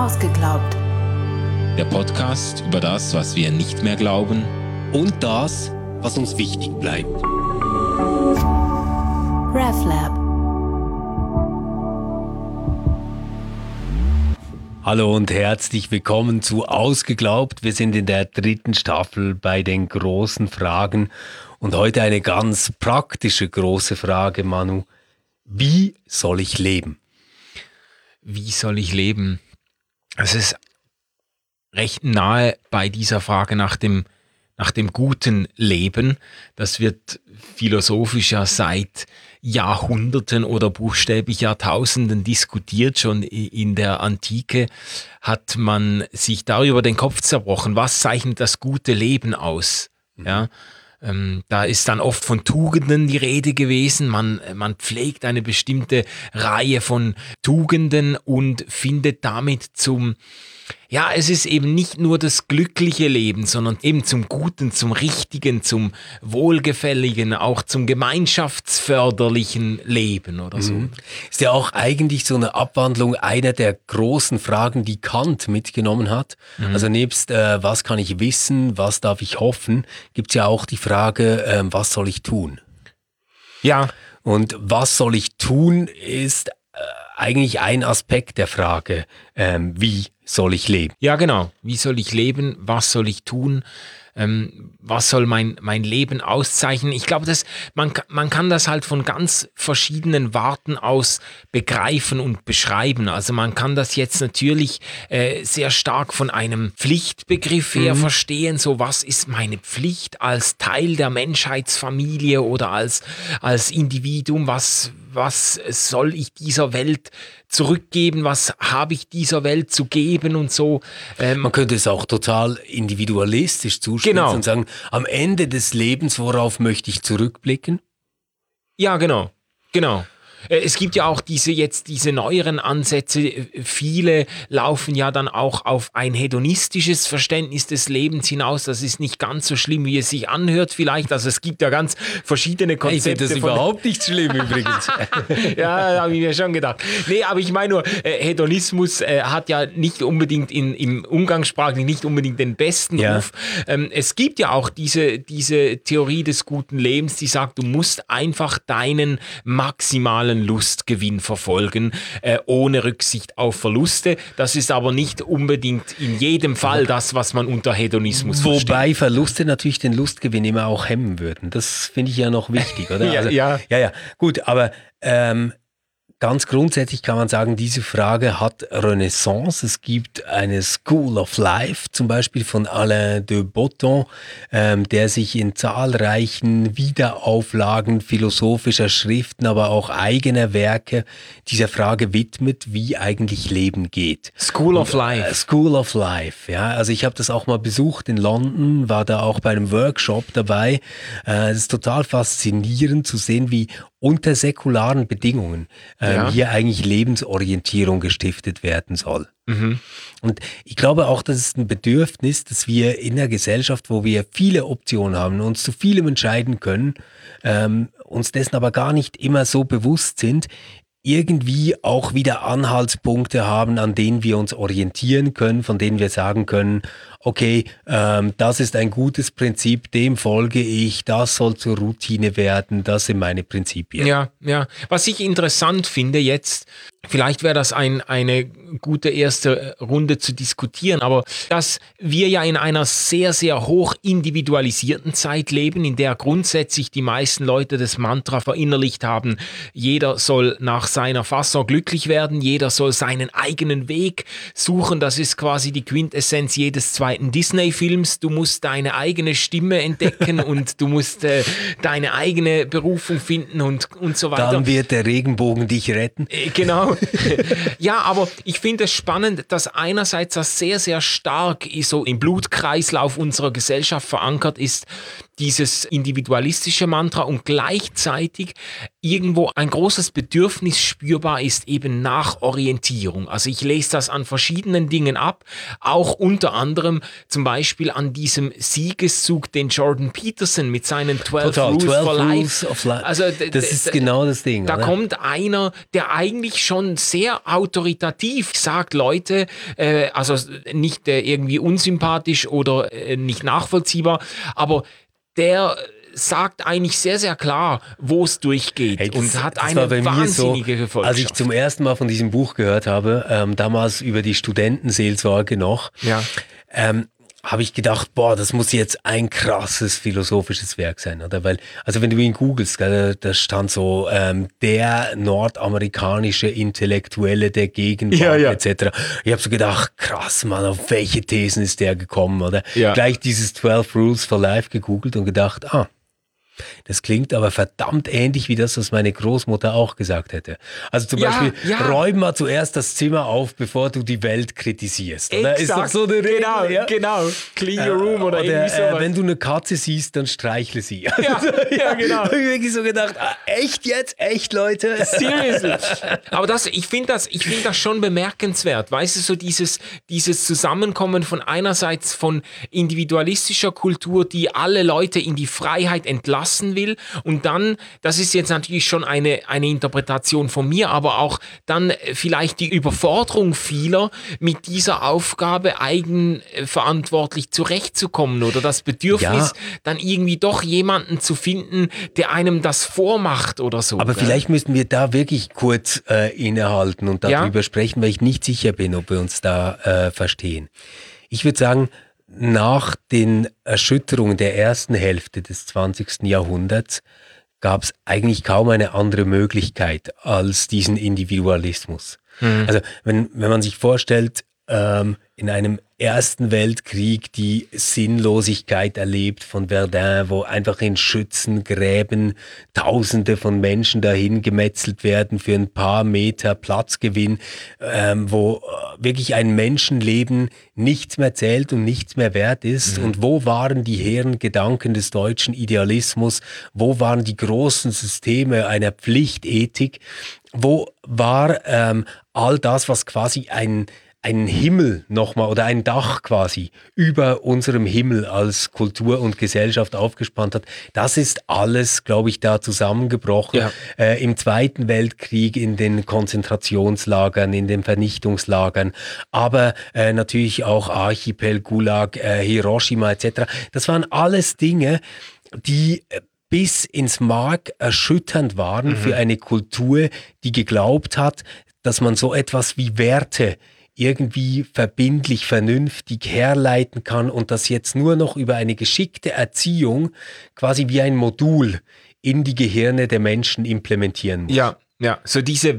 Ausgeglaubt. Der Podcast über das, was wir nicht mehr glauben und das, was uns wichtig bleibt. RefLab. Hallo und herzlich willkommen zu Ausgeglaubt. Wir sind in der 3. Staffel bei den großen Fragen und heute eine ganz praktische große Frage, Manu. Wie soll ich leben? Wie soll ich leben? Es ist recht nahe bei dieser Frage nach dem guten Leben. Das wird philosophisch ja seit Jahrhunderten oder buchstäblich Jahrtausenden diskutiert. Schon in der Antike hat man sich darüber den Kopf zerbrochen. Was zeichnet das gute Leben aus? Ja. Da ist dann oft von Tugenden die Rede gewesen. Man pflegt eine bestimmte Reihe von Tugenden und findet damit es ist eben nicht nur das glückliche Leben, sondern eben zum Guten, zum Richtigen, zum Wohlgefälligen, auch zum gemeinschaftsförderlichen Leben oder so. Ist ja auch eigentlich so eine Abwandlung einer der großen Fragen, die Kant mitgenommen hat. Also nebst was kann ich wissen, was darf ich hoffen, gibt es ja auch die Frage, was soll ich tun? Ja. Und was soll ich tun, ist eigentlich ein Aspekt der Frage, wie soll ich leben? Ja, genau. Wie soll ich leben? Was soll ich tun? Was soll mein Leben auszeichnen? Ich glaube, man kann das halt von ganz verschiedenen Warten aus begreifen und beschreiben. Also man kann das jetzt natürlich sehr stark von einem Pflichtbegriff her verstehen. So, was ist meine Pflicht als Teil der Menschheitsfamilie oder als Individuum? Was soll ich dieser Welt zurückgeben? Was habe ich dieser Welt zu geben und so? Man könnte es auch total individualistisch zuspitzen und sagen, am Ende des Lebens, worauf möchte ich zurückblicken? Ja, genau. Es gibt ja auch diese neueren Ansätze. Viele laufen ja dann auch auf ein hedonistisches Verständnis des Lebens hinaus. Das ist nicht ganz so schlimm, wie es sich anhört vielleicht. Also es gibt ja ganz verschiedene Konzepte. Ich finde das überhaupt nicht schlimm übrigens. Ja, habe ich mir schon gedacht. Nee, aber ich meine nur, Hedonismus hat ja nicht unbedingt im Umgangssprachlich nicht unbedingt den besten Ruf. Es gibt ja auch diese Theorie des guten Lebens, die sagt, du musst einfach deinen maximalen Lustgewinn verfolgen, ohne Rücksicht auf Verluste. Das ist aber nicht unbedingt in jedem Fall das, was man unter Hedonismus versteht. Wobei Verluste natürlich den Lustgewinn immer auch hemmen würden. Das finde ich ja noch wichtig, oder? Ja. Gut, aber ganz grundsätzlich kann man sagen, diese Frage hat Renaissance. Es gibt eine School of Life, zum Beispiel von Alain de Botton, der sich in zahlreichen Wiederauflagen philosophischer Schriften, aber auch eigener Werke dieser Frage widmet, wie eigentlich Leben geht. School of Life. School of Life, ja. Also ich habe das auch mal besucht in London, war da auch bei einem Workshop dabei. Es ist total faszinierend zu sehen, wie unter säkularen Bedingungen hier eigentlich Lebensorientierung gestiftet werden soll. Und ich glaube auch, das ist ein Bedürfnis, dass wir in der Gesellschaft, wo wir viele Optionen haben, uns zu vielem entscheiden können, uns dessen aber gar nicht immer so bewusst sind, irgendwie auch wieder Anhaltspunkte haben, an denen wir uns orientieren können, von denen wir sagen können, okay, das ist ein gutes Prinzip, dem folge ich, das soll zur Routine werden, das sind meine Prinzipien. Ja. Was ich interessant finde jetzt, vielleicht wäre das eine gute erste Runde zu diskutieren, aber dass wir ja in einer sehr, sehr hoch individualisierten Zeit leben, in der grundsätzlich die meisten Leute das Mantra verinnerlicht haben, jeder soll nach seiner Fasson glücklich werden, jeder soll seinen eigenen Weg suchen, das ist quasi die Quintessenz jedes zweiten Disney-Films, du musst deine eigene Stimme entdecken und du musst deine eigene Berufung finden und so weiter. Dann wird der Regenbogen dich retten. Genau. Ja, aber ich finde es spannend, dass einerseits das sehr, sehr stark so im Blutkreislauf unserer Gesellschaft verankert ist, dieses individualistische Mantra, und gleichzeitig irgendwo ein großes Bedürfnis spürbar ist, eben nach Orientierung. Also ich lese das an verschiedenen Dingen ab, auch unter anderem zum Beispiel an diesem Siegeszug, den Jordan Peterson mit seinen 12 Rules for Life. Also das ist genau das Ding. Da kommt einer, der eigentlich schon sehr autoritativ sagt, Leute, also nicht irgendwie unsympathisch oder nicht nachvollziehbar, aber der sagt eigentlich sehr, sehr klar, wo es durchgeht, hey, und hat eine wahnsinnige Gefolgschaft. Als ich zum ersten Mal von diesem Buch gehört habe, damals über die Studentenseelsorge noch, habe ich gedacht, das muss jetzt ein krasses philosophisches Werk sein, oder? Weil, also wenn du ihn googelst, da stand so der nordamerikanische Intellektuelle der Gegenwart, etc. Ich habe so gedacht, krass, Mann, auf welche Thesen ist der gekommen, oder? Ja. Gleich dieses 12 Rules for Life gegoogelt und gedacht, das klingt aber verdammt ähnlich wie das, was meine Großmutter auch gesagt hätte. Also zum Beispiel, räum mal zuerst das Zimmer auf, bevor du die Welt kritisierst. Oder? Ist doch so eine Regel, genau. Clean your room oder irgendwie sowas. Wenn du eine Katze siehst, dann streichle sie. Ja, genau. Habe ich wirklich so gedacht, echt jetzt? Echt, Leute? Seriously. Aber ich finde das schon bemerkenswert. Weißt du, so dieses Zusammenkommen von einerseits von individualistischer Kultur, die alle Leute in die Freiheit entlassen will, und dann, das ist jetzt natürlich schon eine Interpretation von mir, aber auch dann vielleicht die Überforderung vieler, mit dieser Aufgabe eigenverantwortlich zurechtzukommen, oder das Bedürfnis, dann irgendwie doch jemanden zu finden, der einem das vormacht oder so. Aber vielleicht müssen wir da wirklich kurz innehalten und darüber sprechen, weil ich nicht sicher bin, ob wir uns da verstehen. Ich würde sagen, nach den Erschütterungen der ersten Hälfte des 20. Jahrhunderts gab es eigentlich kaum eine andere Möglichkeit als diesen Individualismus. Also wenn man sich vorstellt, in einem Ersten Weltkrieg die Sinnlosigkeit erlebt von Verdun, wo einfach in Schützengräben Tausende von Menschen dahin gemetzelt werden für ein paar Meter Platzgewinn, wo wirklich ein Menschenleben nichts mehr zählt und nichts mehr wert ist. Und wo waren die hehren Gedanken des deutschen Idealismus? Wo waren die großen Systeme einer Pflichtethik? Wo war all das, was quasi einen Himmel nochmal oder ein Dach quasi über unserem Himmel als Kultur und Gesellschaft aufgespannt hat? Das ist alles, glaube ich, da zusammengebrochen. Im Zweiten Weltkrieg, in den Konzentrationslagern, in den Vernichtungslagern, aber natürlich auch Archipel, Gulag, Hiroshima etc. Das waren alles Dinge, die bis ins Mark erschütternd waren für eine Kultur, die geglaubt hat, dass man so etwas wie Werte irgendwie verbindlich, vernünftig herleiten kann und das jetzt nur noch über eine geschickte Erziehung quasi wie ein Modul in die Gehirne der Menschen implementieren muss. Ja, so diese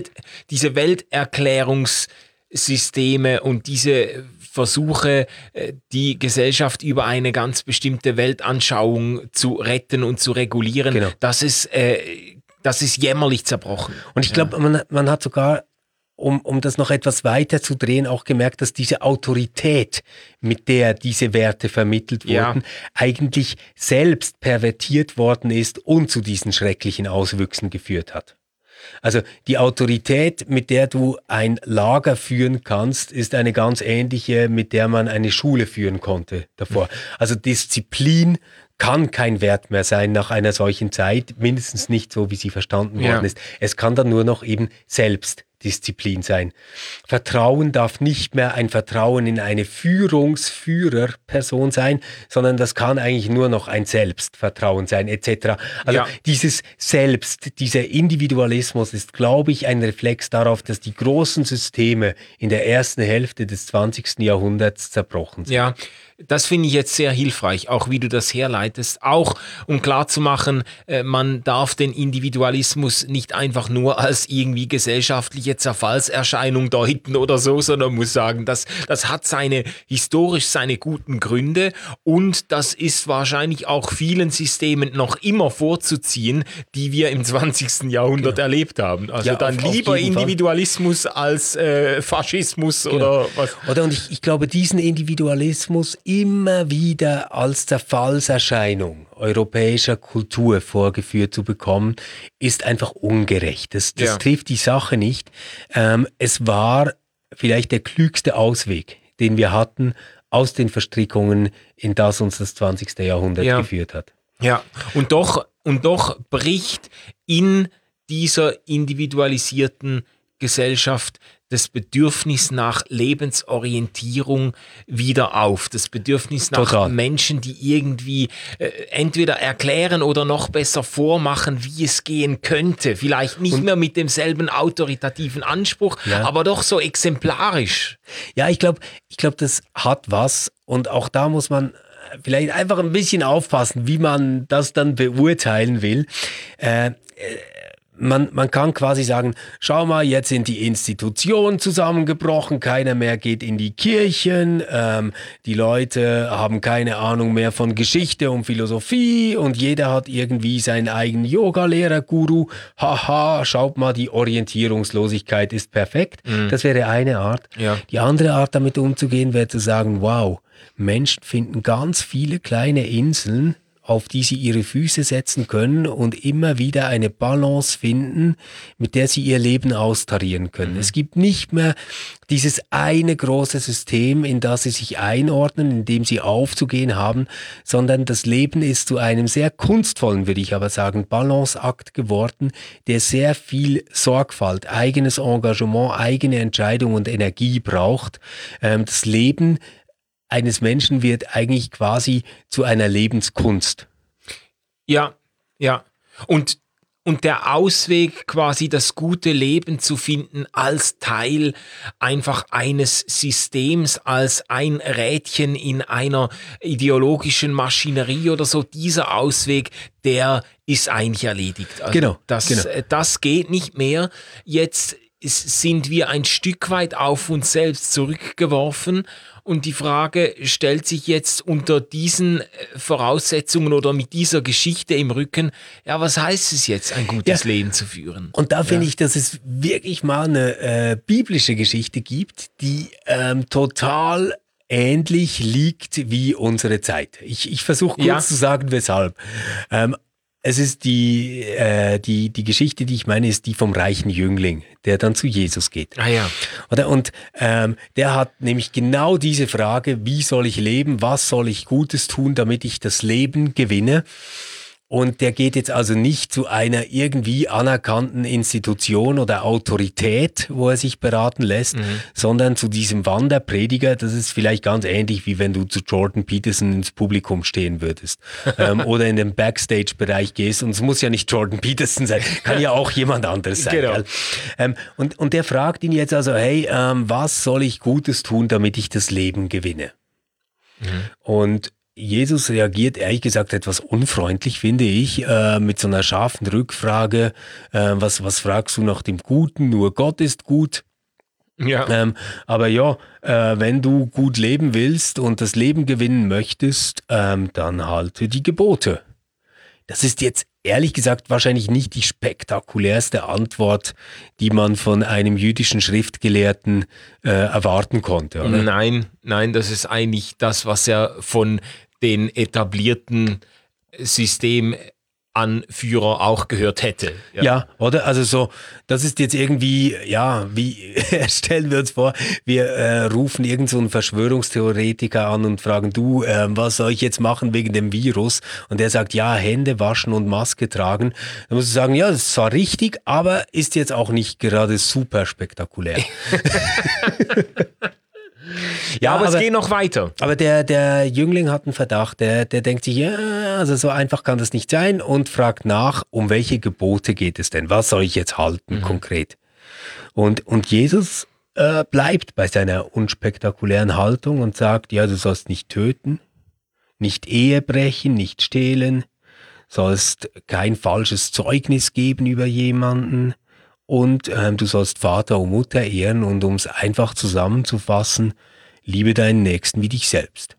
Welterklärungssysteme und diese Versuche, die Gesellschaft über eine ganz bestimmte Weltanschauung zu retten und zu regulieren, das ist jämmerlich zerbrochen. Und ich glaube, man hat sogar, um das noch etwas weiter zu drehen, auch gemerkt, dass diese Autorität, mit der diese Werte vermittelt wurden, eigentlich selbst pervertiert worden ist und zu diesen schrecklichen Auswüchsen geführt hat. Also die Autorität, mit der du ein Lager führen kannst, ist eine ganz ähnliche, mit der man eine Schule führen konnte davor. Also Disziplin kann kein Wert mehr sein nach einer solchen Zeit, mindestens nicht so, wie sie verstanden worden ist. Es kann dann nur noch eben Selbstdisziplin sein. Vertrauen darf nicht mehr ein Vertrauen in eine Führungsführerperson sein, sondern das kann eigentlich nur noch ein Selbstvertrauen sein, etc. Also dieses Selbst, dieser Individualismus ist, glaube ich, ein Reflex darauf, dass die großen Systeme in der ersten Hälfte des 20. Jahrhunderts zerbrochen sind. Ja, das finde ich jetzt sehr hilfreich, auch wie du das herleitest, auch um klarzumachen, man darf den Individualismus nicht einfach nur als irgendwie gesellschaftliche Zerfallserscheinung deuten oder so, sondern muss sagen, das hat historisch seine guten Gründe und das ist wahrscheinlich auch vielen Systemen noch immer vorzuziehen, die wir im 20. Jahrhundert erlebt haben. Also dann lieber Individualismus als Faschismus oder was. Und ich glaube, diesen Individualismus immer wieder als Zerfallserscheinung europäischer Kultur vorgeführt zu bekommen, ist einfach ungerecht. Das trifft die Sache nicht. Es war vielleicht der klügste Ausweg, den wir hatten aus den Verstrickungen, in das uns das 20. Jahrhundert geführt hat. Ja, und doch bricht in dieser individualisierten Gesellschaft das Bedürfnis nach Lebensorientierung wieder auf. Das Bedürfnis nach Menschen, die irgendwie entweder erklären oder noch besser vormachen, wie es gehen könnte. Vielleicht nicht mehr mit demselben autoritativen Anspruch, aber doch so exemplarisch. Ja, ich glaube, das hat was. Und auch da muss man vielleicht einfach ein bisschen aufpassen, wie man das dann beurteilen will. Man kann quasi sagen, schau mal, jetzt sind die Institutionen zusammengebrochen, keiner mehr geht in die Kirchen, die Leute haben keine Ahnung mehr von Geschichte und Philosophie und jeder hat irgendwie seinen eigenen Yoga-Lehrer-Guru. Haha, schaut mal, die Orientierungslosigkeit ist perfekt. Das wäre eine Art. Ja. Die andere Art, damit umzugehen, wäre zu sagen, wow, Menschen finden ganz viele kleine Inseln, auf die sie ihre Füße setzen können und immer wieder eine Balance finden, mit der sie ihr Leben austarieren können. Es gibt nicht mehr dieses eine große System, in das sie sich einordnen, in dem sie aufzugehen haben, sondern das Leben ist zu einem sehr kunstvollen, würde ich aber sagen, Balanceakt geworden, der sehr viel Sorgfalt, eigenes Engagement, eigene Entscheidung und Energie braucht. Das Leben eines Menschen wird eigentlich quasi zu einer Lebenskunst. Ja. Und der Ausweg, quasi das gute Leben zu finden als Teil einfach eines Systems, als ein Rädchen in einer ideologischen Maschinerie oder so, dieser Ausweg, der ist eigentlich erledigt. Also das geht nicht mehr. Jetzt sind wir ein Stück weit auf uns selbst zurückgeworfen und die Frage stellt sich jetzt unter diesen Voraussetzungen oder mit dieser Geschichte im Rücken, ja, was heißt es jetzt, ein gutes Leben zu führen? Und da finde ich, dass es wirklich mal eine biblische Geschichte gibt, die total ähnlich liegt wie unsere Zeit. Ich versuche kurz zu sagen, weshalb. Es ist die Geschichte, die ich meine, ist die vom reichen Jüngling, der dann zu Jesus geht. Ah ja. Und der hat nämlich genau diese Frage, wie soll ich leben, was soll ich Gutes tun, damit ich das Leben gewinne? Und der geht jetzt also nicht zu einer irgendwie anerkannten Institution oder Autorität, wo er sich beraten lässt, sondern zu diesem Wanderprediger. Das ist vielleicht ganz ähnlich, wie wenn du zu Jordan Peterson ins Publikum stehen würdest oder in den Backstage-Bereich gehst. Und es muss ja nicht Jordan Peterson sein, kann ja auch jemand anderes sein. Genau. Und der fragt ihn jetzt also, hey, was soll ich Gutes tun, damit ich das Leben gewinne? Und Jesus reagiert ehrlich gesagt etwas unfreundlich, finde ich, mit so einer scharfen Rückfrage. Was fragst du nach dem Guten? Nur Gott ist gut. Ja. Aber ja, wenn du gut leben willst und das Leben gewinnen möchtest, dann halte die Gebote. Das ist jetzt ehrlich gesagt wahrscheinlich nicht die spektakulärste Antwort, die man von einem jüdischen Schriftgelehrten erwarten konnte, oder? Nein, das ist eigentlich das, was er von den etablierten Systemanführer auch gehört hätte. Ja, oder? Also so, das ist jetzt irgendwie, wie stellen wir uns vor, wir rufen irgend so einen Verschwörungstheoretiker an und fragen, du, was soll ich jetzt machen wegen dem Virus? Und der sagt, ja, Hände waschen und Maske tragen. Dann musst du sagen, ja, das ist zwar richtig, aber ist jetzt auch nicht gerade super spektakulär. Ja, aber es geht noch weiter. Aber der Jüngling hat einen Verdacht, der denkt sich, ja, also so einfach kann das nicht sein und fragt nach, um welche Gebote geht es denn? Was soll ich jetzt halten konkret? Und Jesus bleibt bei seiner unspektakulären Haltung und sagt, ja, du sollst nicht töten, nicht Ehe brechen, nicht stehlen, sollst kein falsches Zeugnis geben über jemanden, und du sollst Vater und Mutter ehren und um es einfach zusammenzufassen, liebe deinen Nächsten wie dich selbst.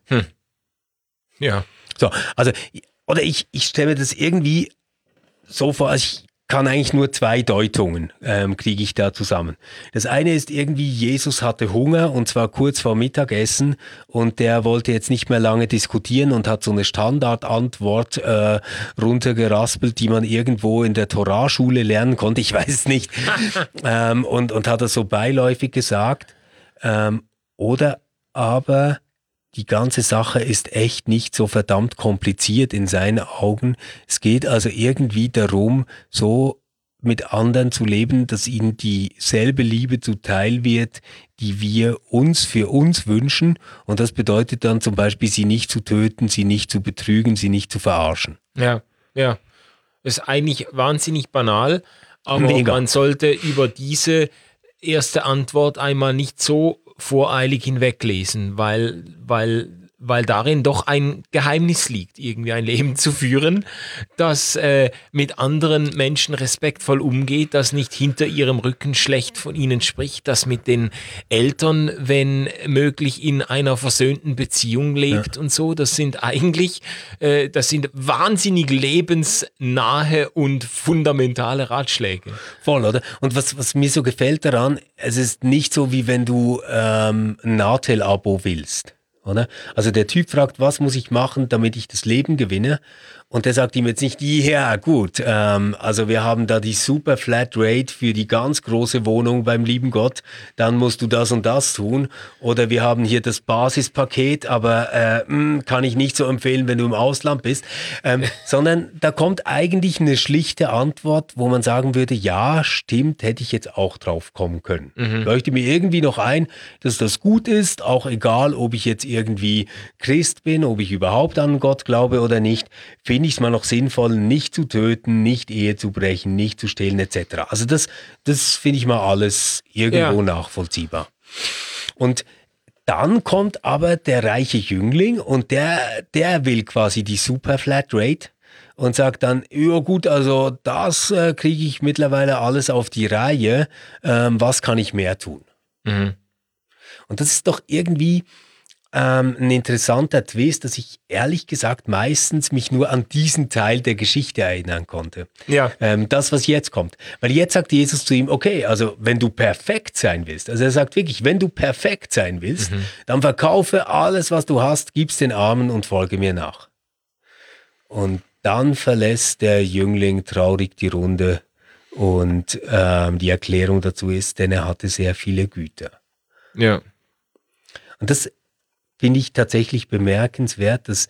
Ja. So, also, oder ich stelle mir das irgendwie so vor, also ich kann eigentlich nur zwei Deutungen, kriege ich da zusammen. Das eine ist irgendwie, Jesus hatte Hunger und zwar kurz vor Mittagessen und der wollte jetzt nicht mehr lange diskutieren und hat so eine Standardantwort runtergeraspelt, die man irgendwo in der Torahschule lernen konnte, ich weiß es nicht. Und hat das so beiläufig gesagt. Oder aber die ganze Sache ist echt nicht so verdammt kompliziert in seinen Augen. Es geht also irgendwie darum, so mit anderen zu leben, dass ihnen dieselbe Liebe zuteil wird, die wir uns für uns wünschen. Und das bedeutet dann zum Beispiel, sie nicht zu töten, sie nicht zu betrügen, sie nicht zu verarschen. Ja. Ist eigentlich wahnsinnig banal, aber Mega. Man sollte über diese erste Antwort einmal nicht so voreilig hinweglesen, weil darin doch ein Geheimnis liegt, irgendwie ein Leben zu führen, das mit anderen Menschen respektvoll umgeht, das nicht hinter ihrem Rücken schlecht von ihnen spricht, das mit den Eltern, wenn möglich, in einer versöhnten Beziehung lebt und so. Das sind eigentlich, das sind wahnsinnig lebensnahe und fundamentale Ratschläge. Voll, oder? Und was mir so gefällt daran, es ist nicht so, wie wenn du ein Natel-Abo willst. Oder? Also der Typ fragt, was muss ich machen, damit ich das Leben gewinne? Und der sagt ihm jetzt nicht, ja gut, also wir haben da die super Flatrate für die ganz große Wohnung beim lieben Gott, dann musst du das und das tun. Oder wir haben hier das Basispaket, aber kann ich nicht so empfehlen, wenn du im Ausland bist. Sondern da kommt eigentlich eine schlichte Antwort, wo man sagen würde, ja, stimmt, hätte ich jetzt auch drauf kommen können. Leuchte mir irgendwie noch ein, dass das gut ist, auch egal, ob ich jetzt irgendwie Christ bin, ob ich überhaupt an Gott glaube oder nicht, finde ich es mal noch sinnvoll, nicht zu töten, nicht Ehe zu brechen, nicht zu stehlen etc. Also das finde ich mal alles irgendwo nachvollziehbar. Und dann kommt aber der reiche Jüngling und der will quasi die Super Flatrate und sagt dann, ja gut, also das kriege ich mittlerweile alles auf die Reihe, was kann ich mehr tun? Und das ist doch irgendwie ein interessanter Twist, dass ich ehrlich gesagt meistens mich nur an diesen Teil der Geschichte erinnern konnte. Ja. Das, was jetzt kommt. Weil jetzt sagt Jesus zu ihm, okay, also wenn du perfekt sein willst, also er sagt wirklich, wenn du perfekt sein willst, dann verkaufe alles, was du hast, gib's den Armen und folge mir nach. Und dann verlässt der Jüngling traurig die Runde und die Erklärung dazu ist, denn er hatte sehr viele Güter. Ja. Und das finde ich tatsächlich bemerkenswert, dass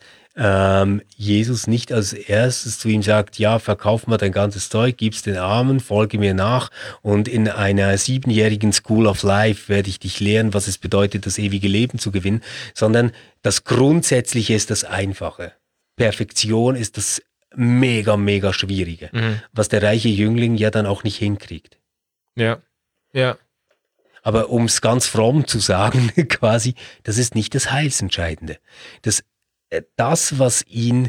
Jesus nicht als erstes zu ihm sagt, ja, verkauf mal dein ganzes Zeug, gib's den Armen, folge mir nach und in einer 7-jährigen School of Life werde ich dich lehren, was es bedeutet, das ewige Leben zu gewinnen, sondern das Grundsätzliche ist das Einfache. Perfektion ist das mega, mega Schwierige, was der reiche Jüngling ja dann auch nicht hinkriegt. Ja. Aber um es ganz fromm zu sagen, quasi, das ist nicht das Heilsentscheidende. Das was ihn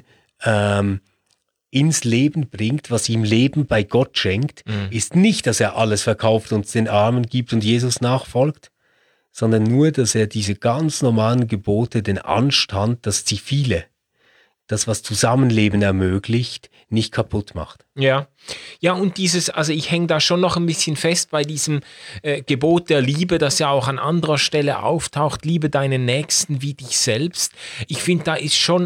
ins Leben bringt, was ihm Leben bei Gott schenkt, ist nicht, dass er alles verkauft und den Armen gibt und Jesus nachfolgt, sondern nur, dass er diese ganz normalen Gebote, den Anstand, das Zivile, das, was Zusammenleben ermöglicht, nicht kaputt macht. Ja, und also ich hänge da schon noch ein bisschen fest bei diesem Gebot der Liebe, das ja auch an anderer Stelle auftaucht, liebe deinen Nächsten wie dich selbst. Ich finde, da ist schon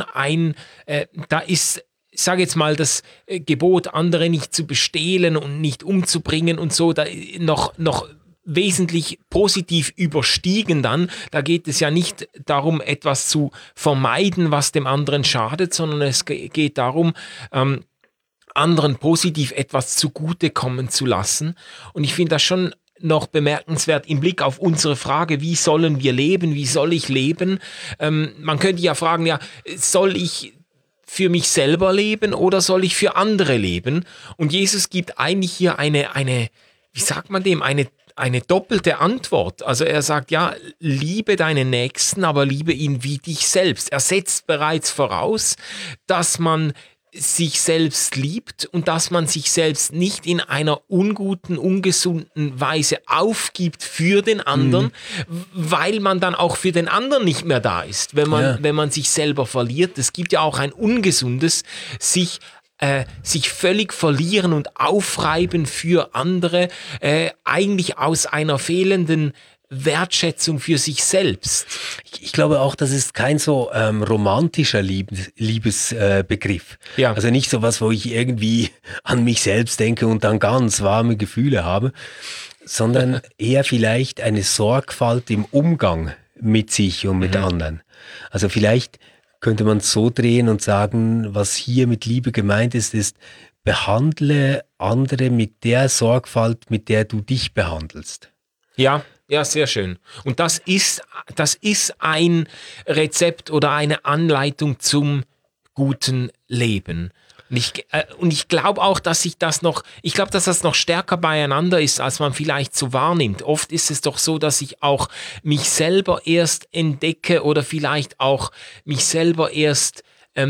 ich sage jetzt mal, das Gebot, andere nicht zu bestehlen und nicht umzubringen und so, da noch wesentlich positiv überstiegen dann. Da geht es ja nicht darum, etwas zu vermeiden, was dem anderen schadet, sondern es geht darum, anderen positiv etwas zugutekommen zu lassen. Und ich finde das schon noch bemerkenswert im Blick auf unsere Frage, wie sollen wir leben, wie soll ich leben? Man könnte ja fragen, ja, soll ich für mich selber leben oder soll ich für andere leben? Und Jesus gibt eigentlich hier eine wie sagt man dem, eine doppelte Antwort. Also er sagt, ja, liebe deinen Nächsten, aber liebe ihn wie dich selbst. Er setzt bereits voraus, dass man sich selbst liebt und dass man sich selbst nicht in einer unguten, ungesunden Weise aufgibt für den anderen, weil man dann auch für den anderen nicht mehr da ist, wenn man sich selber verliert. Es gibt ja auch ein ungesundes, sich sich völlig verlieren und aufreiben für andere, eigentlich aus einer fehlenden Wertschätzung für sich selbst. Ich glaube auch, das ist kein so romantischer Liebesbegriff. Ja. Also nicht so was, wo ich irgendwie an mich selbst denke und dann ganz warme Gefühle habe, sondern eher vielleicht eine Sorgfalt im Umgang mit sich und mit anderen. Also vielleicht könnte man es so drehen und sagen, was hier mit Liebe gemeint ist, behandle andere mit der Sorgfalt, mit der du dich behandelst. Ja, sehr schön. Und das ist ein Rezept oder eine Anleitung zum guten Leben. Und ich glaube auch, dass das noch stärker beieinander ist, als man vielleicht so wahrnimmt. Oft ist es doch so, dass ich auch mich selber erst entdecke oder vielleicht auch mich selber erst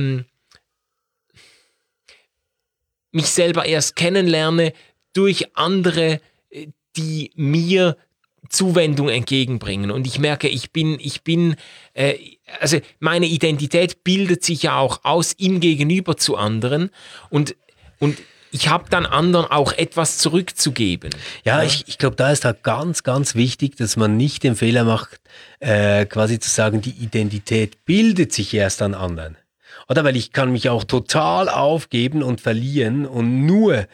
kennenlerne durch andere, die mir Zuwendung entgegenbringen. Und ich merke, also meine Identität bildet sich ja auch aus im Gegenüber zu anderen und ich habe dann anderen auch etwas zurückzugeben. Ja, ich glaube, da ist halt ganz, ganz wichtig, dass man nicht den Fehler macht, quasi zu sagen, die Identität bildet sich erst an anderen. Oder weil ich kann mich auch total aufgeben und verlieren und nur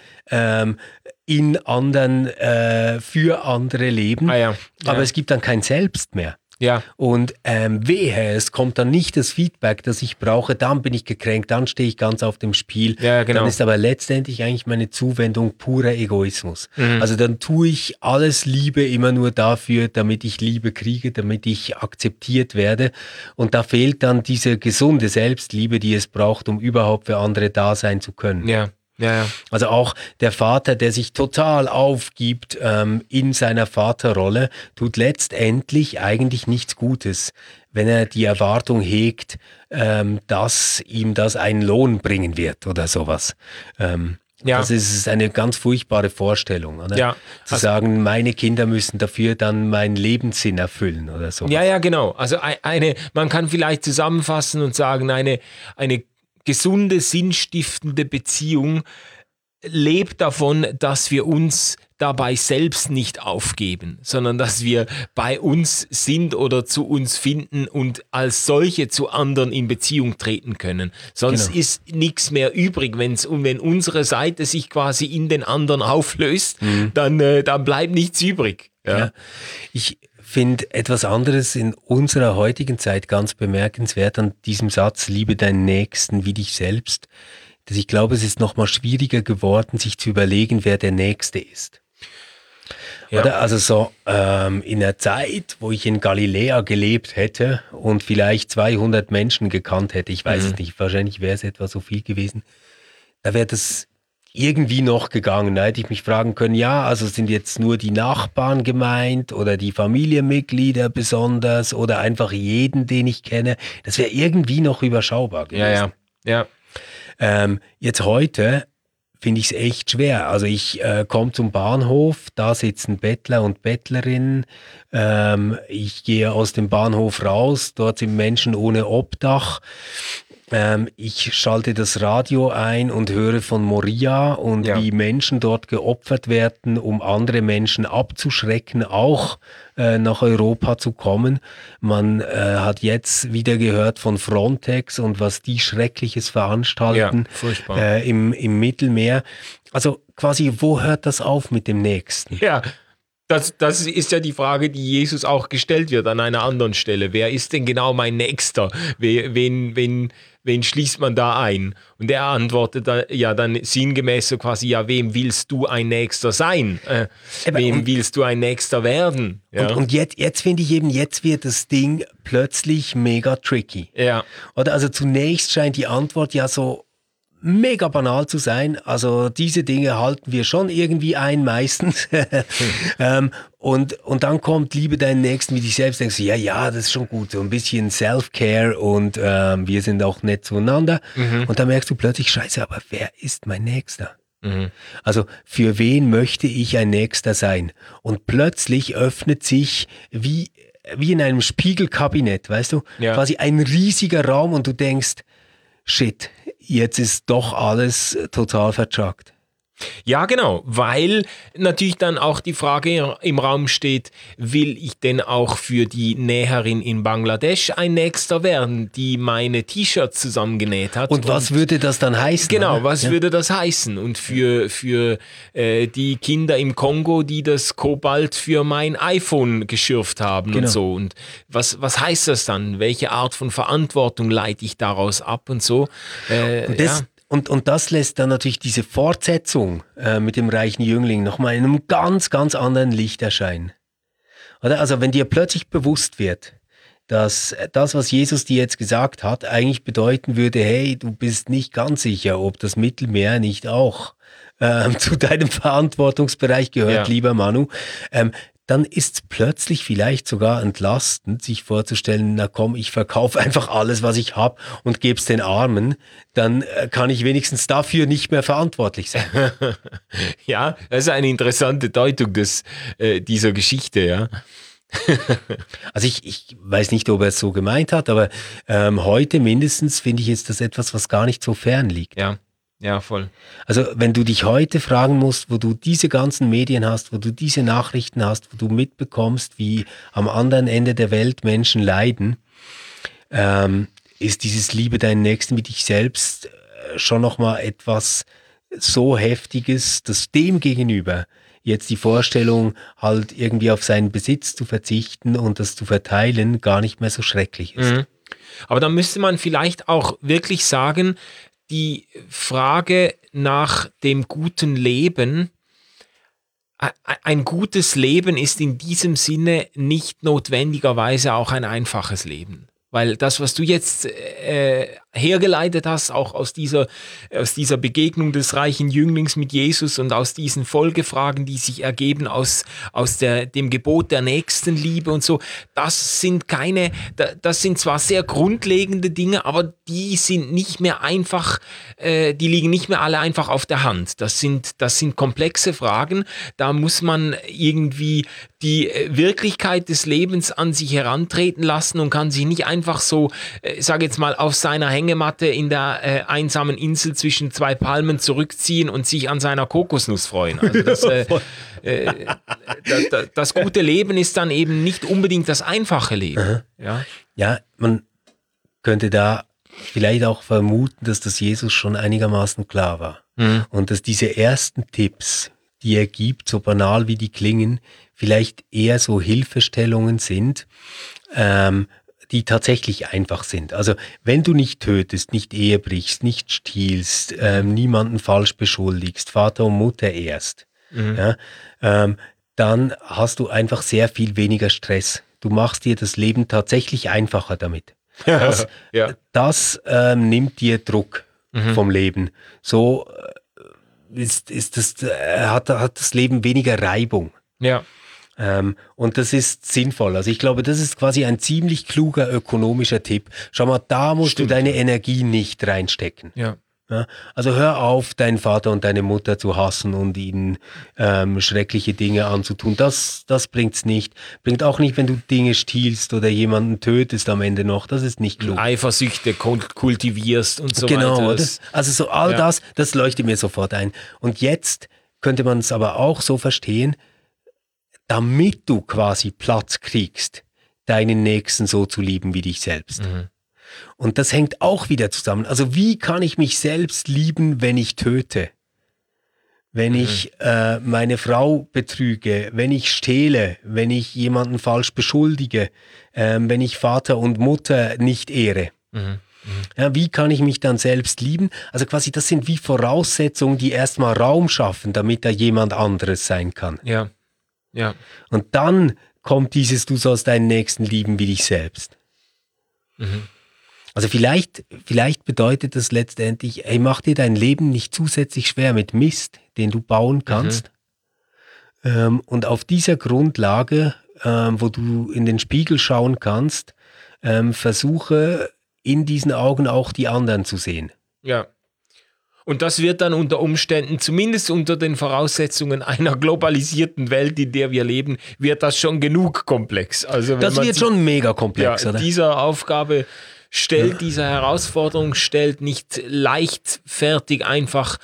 in anderen, für andere leben. Aber es gibt dann kein Selbst mehr. Ja. Und wehe, es kommt dann nicht das Feedback, das ich brauche, dann bin ich gekränkt, dann stehe ich ganz auf dem Spiel. Ja, genau. Dann ist aber letztendlich eigentlich meine Zuwendung purer Egoismus. Also dann tue ich alles Liebe immer nur dafür, damit ich Liebe kriege, damit ich akzeptiert werde. Und da fehlt dann diese gesunde Selbstliebe, die es braucht, um überhaupt für andere da sein zu können. Ja. Also auch der Vater, der sich total aufgibt in seiner Vaterrolle, tut letztendlich eigentlich nichts Gutes, wenn er die Erwartung hegt, dass ihm das einen Lohn bringen wird oder sowas. Das ist eine ganz furchtbare Vorstellung, oder? Ja. Zu sagen, meine Kinder müssen dafür dann meinen Lebenssinn erfüllen oder so. Ja, genau. Also man kann vielleicht zusammenfassen und sagen, eine gesunde, sinnstiftende Beziehung lebt davon, dass wir uns dabei selbst nicht aufgeben, sondern dass wir bei uns sind oder zu uns finden und als solche zu anderen in Beziehung treten können. Sonst ist nichts mehr übrig. Wenn unsere Seite sich quasi in den anderen auflöst, dann bleibt nichts übrig. Ja. Ich finde etwas anderes in unserer heutigen Zeit ganz bemerkenswert an diesem Satz, liebe deinen Nächsten wie dich selbst, dass ich glaube, es ist noch mal schwieriger geworden, sich zu überlegen, wer der Nächste ist. Ja. Oder? Also so in der Zeit, wo ich in Galiläa gelebt hätte und vielleicht 200 Menschen gekannt hätte, ich weiß es nicht, wahrscheinlich wäre es etwa so viel gewesen, da wäre das irgendwie noch gegangen. Da hätte ich mich fragen können, ja, also sind jetzt nur die Nachbarn gemeint oder die Familienmitglieder besonders oder einfach jeden, den ich kenne. Das wäre irgendwie noch überschaubar gewesen. Ja. Jetzt heute finde ich es echt schwer. Also ich komme zum Bahnhof, da sitzen Bettler und Bettlerinnen. Ich gehe aus dem Bahnhof raus, dort sind Menschen ohne Obdach. Ich schalte das Radio ein und höre von Moria und wie Menschen dort geopfert werden, um andere Menschen abzuschrecken, auch nach Europa zu kommen. Man hat jetzt wieder gehört von Frontex und was die Schreckliches veranstalten im Mittelmeer. Also quasi, wo hört das auf mit dem Nächsten? Ja. Das ist ja die Frage, die Jesus auch gestellt wird an einer anderen Stelle. Wer ist denn genau mein Nächster? Wen schließt man da ein? Und er antwortet dann sinngemäß so quasi, ja, wem willst du ein Nächster sein? Wem willst du ein Nächster werden? Ja? Und jetzt finde ich eben, jetzt wird das Ding plötzlich mega tricky. Ja. Oder also zunächst scheint die Antwort ja so mega banal zu sein. Also diese Dinge halten wir schon irgendwie ein, meistens. Und dann kommt, liebe deinen Nächsten wie dich selbst, denkst du, ja, das ist schon gut, so ein bisschen Self-Care und wir sind auch nett zueinander. Und dann merkst du plötzlich, scheiße, aber wer ist mein Nächster? Also für wen möchte ich ein Nächster sein? Und plötzlich öffnet sich wie in einem Spiegelkabinett, weißt du? Ja. Quasi ein riesiger Raum und du denkst, shit, jetzt ist doch alles total vertrackt. Ja, genau, weil natürlich dann auch die Frage im Raum steht, will ich denn auch für die Näherin in Bangladesch ein Nächster werden, die meine T-Shirts zusammengenäht hat? Und was würde das dann heißen? Genau, was würde das heißen? Und für die Kinder im Kongo, die das Kobalt für mein iPhone geschürft haben und so. Und was heißt das dann? Welche Art von Verantwortung leite ich daraus ab und so? Und das lässt dann natürlich diese Fortsetzung mit dem reichen Jüngling nochmal in einem ganz, ganz anderen Licht erscheinen. Oder? Also wenn dir plötzlich bewusst wird, dass das, was Jesus dir jetzt gesagt hat, eigentlich bedeuten würde, hey, du bist nicht ganz sicher, ob das Mittelmeer nicht auch zu deinem Verantwortungsbereich gehört, lieber Manu, dann ist es plötzlich vielleicht sogar entlastend, sich vorzustellen, na komm, ich verkaufe einfach alles, was ich habe und gebe es den Armen, dann kann ich wenigstens dafür nicht mehr verantwortlich sein. Ja, das ist eine interessante Deutung dieser Geschichte, ja. Also ich weiß nicht, ob er es so gemeint hat, aber heute mindestens finde ich jetzt das etwas, was gar nicht so fern liegt. Ja, voll. Also wenn du dich heute fragen musst, wo du diese ganzen Medien hast, wo du diese Nachrichten hast, wo du mitbekommst, wie am anderen Ende der Welt Menschen leiden, ist dieses Liebe deinen Nächsten wie dich selbst schon nochmal etwas so Heftiges, dass dem gegenüber jetzt die Vorstellung, halt irgendwie auf seinen Besitz zu verzichten und das zu verteilen, gar nicht mehr so schrecklich ist. Mhm. Aber dann müsste man vielleicht auch wirklich sagen, die Frage nach dem guten Leben, ein gutes Leben ist in diesem Sinne nicht notwendigerweise auch ein einfaches Leben. Weil das, was du jetzt hergeleitet hast, auch aus dieser Begegnung des reichen Jünglings mit Jesus und aus diesen Folgefragen, die sich ergeben aus dem Gebot der Nächstenliebe und so, das sind zwar sehr grundlegende Dinge, aber die sind nicht mehr einfach, die liegen nicht mehr alle einfach auf der Hand. Das sind komplexe Fragen, da muss man irgendwie die Wirklichkeit des Lebens an sich herantreten lassen und kann sich nicht einfach so, sage jetzt mal, auf seiner Hängematte in der einsamen Insel zwischen zwei Palmen zurückziehen und sich an seiner Kokosnuss freuen. Also das gute Leben ist dann eben nicht unbedingt das einfache Leben. Ja, man könnte da vielleicht auch vermuten, dass das Jesus schon einigermaßen klar war. Mhm. Und dass diese ersten Tipps, die er gibt, so banal wie die klingen, vielleicht eher so Hilfestellungen sind, die tatsächlich einfach sind. Also wenn du nicht tötest, nicht Ehe brichst, nicht stiehlst, niemanden falsch beschuldigst, Vater und Mutter ehrst, dann hast du einfach sehr viel weniger Stress. Du machst dir das Leben tatsächlich einfacher damit. Das nimmt dir Druck vom Leben. So hat das Leben weniger Reibung. Ja. Und das ist sinnvoll. Also ich glaube, das ist quasi ein ziemlich kluger ökonomischer Tipp. Schau mal, da musst du deine Energie nicht reinstecken. Ja. Also hör auf, deinen Vater und deine Mutter zu hassen und ihnen schreckliche Dinge anzutun. Das bringt's nicht. Bringt auch nicht, wenn du Dinge stiehlst oder jemanden tötest am Ende noch. Das ist nicht klug. Eifersüchte kultivierst und so weiter. Genau. Also so all das leuchtet mir sofort ein. Und jetzt könnte man es aber auch so verstehen, damit du quasi Platz kriegst, deinen Nächsten so zu lieben wie dich selbst. Mhm. Und das hängt auch wieder zusammen. Also wie kann ich mich selbst lieben, wenn ich töte? Wenn ich meine Frau betrüge, wenn ich stehle, wenn ich jemanden falsch beschuldige, wenn ich Vater und Mutter nicht ehre. Mhm. Ja, wie kann ich mich dann selbst lieben? Also quasi das sind wie Voraussetzungen, die erstmal Raum schaffen, damit da jemand anderes sein kann. Ja. Und dann kommt dieses, du sollst deinen Nächsten lieben wie dich selbst. Mhm. Also vielleicht bedeutet das letztendlich, ey, mach dir dein Leben nicht zusätzlich schwer mit Mist, den du bauen kannst. Mhm. Und auf dieser Grundlage, wo du in den Spiegel schauen kannst, versuche in diesen Augen auch die anderen zu sehen. Ja. Und das wird dann unter Umständen, zumindest unter den Voraussetzungen einer globalisierten Welt, in der wir leben, wird das schon genug komplex. Also das wird schon mega komplex, oder? Dieser Aufgabe stellt dieser Herausforderung, stellt nicht leichtfertig einfach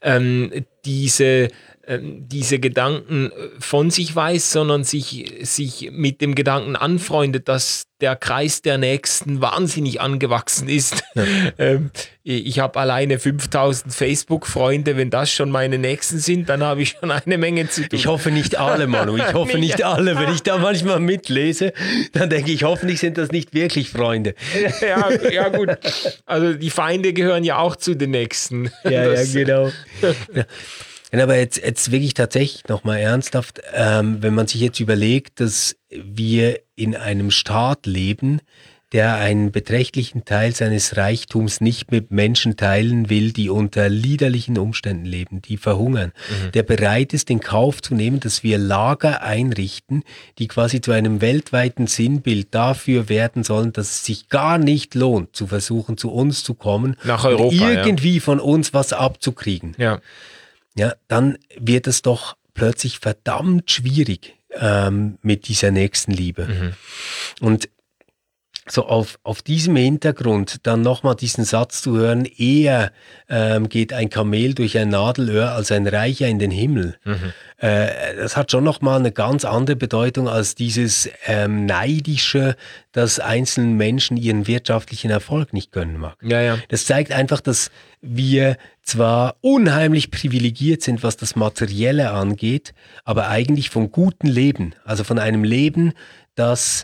diese Gedanken von sich weiß, sondern sich mit dem Gedanken anfreundet, dass der Kreis der Nächsten wahnsinnig angewachsen ist. Ja. Ich habe alleine 5000 Facebook-Freunde. Wenn das schon meine Nächsten sind, dann habe ich schon eine Menge zu tun. Ich hoffe nicht alle, Manu. Ich hoffe nicht alle. Wenn ich da manchmal mitlese, dann denke ich, hoffentlich sind das nicht wirklich Freunde. Ja, gut. Also die Feinde gehören ja auch zu den Nächsten. Ja, genau. Ja. Aber jetzt wirklich tatsächlich nochmal ernsthaft, wenn man sich jetzt überlegt, dass wir in einem Staat leben, der einen beträchtlichen Teil seines Reichtums nicht mit Menschen teilen will, die unter liederlichen Umständen leben, die verhungern, der bereit ist, in Kauf zu nehmen, dass wir Lager einrichten, die quasi zu einem weltweiten Sinnbild dafür werden sollen, dass es sich gar nicht lohnt, zu versuchen, zu uns zu kommen, nach Europa, und irgendwie von uns was abzukriegen. Ja, dann wird es doch plötzlich verdammt schwierig mit dieser Nächstenliebe. Und so auf diesem Hintergrund dann nochmal diesen Satz zu hören, eher geht ein Kamel durch ein Nadelöhr als ein Reicher in den Himmel. Das hat schon nochmal eine ganz andere Bedeutung als dieses Neidische, dass einzelnen Menschen ihren wirtschaftlichen Erfolg nicht gönnen mag. Ja. Das zeigt einfach, dass wir zwar unheimlich privilegiert sind, was das Materielle angeht, aber eigentlich vom guten Leben, also von einem Leben, das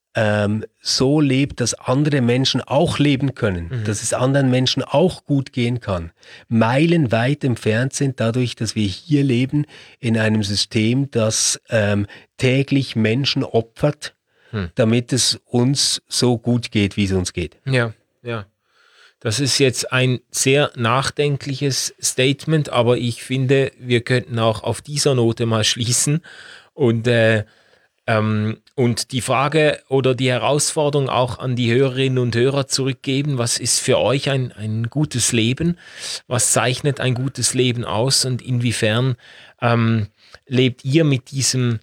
so lebt, dass andere Menschen auch leben können, dass es anderen Menschen auch gut gehen kann, meilenweit entfernt sind dadurch, dass wir hier leben in einem System, das täglich Menschen opfert, damit es uns so gut geht, wie es uns geht. Ja. Das ist jetzt ein sehr nachdenkliches Statement, aber ich finde, wir könnten auch auf dieser Note mal schließen und die Frage oder die Herausforderung auch an die Hörerinnen und Hörer zurückgeben, was ist für euch ein gutes Leben? Was zeichnet ein gutes Leben aus und inwiefern lebt ihr mit diesem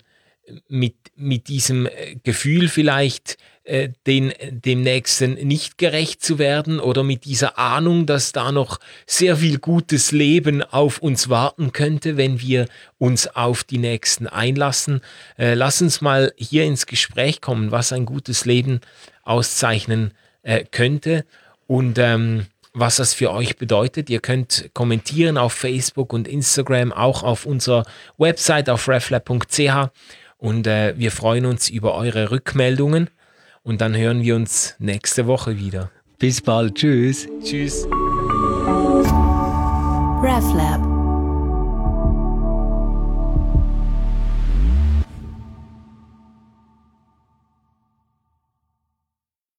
Gefühl vielleicht, dem Nächsten nicht gerecht zu werden oder mit dieser Ahnung, dass da noch sehr viel gutes Leben auf uns warten könnte, wenn wir uns auf die Nächsten einlassen. Lass uns mal hier ins Gespräch kommen, was ein gutes Leben auszeichnen könnte und was das für euch bedeutet. Ihr könnt kommentieren auf Facebook und Instagram, auch auf unserer Website auf reflab.ch und wir freuen uns über eure Rückmeldungen. Und dann hören wir uns nächste Woche wieder. Bis bald. Tschüss. Tschüss. RefLab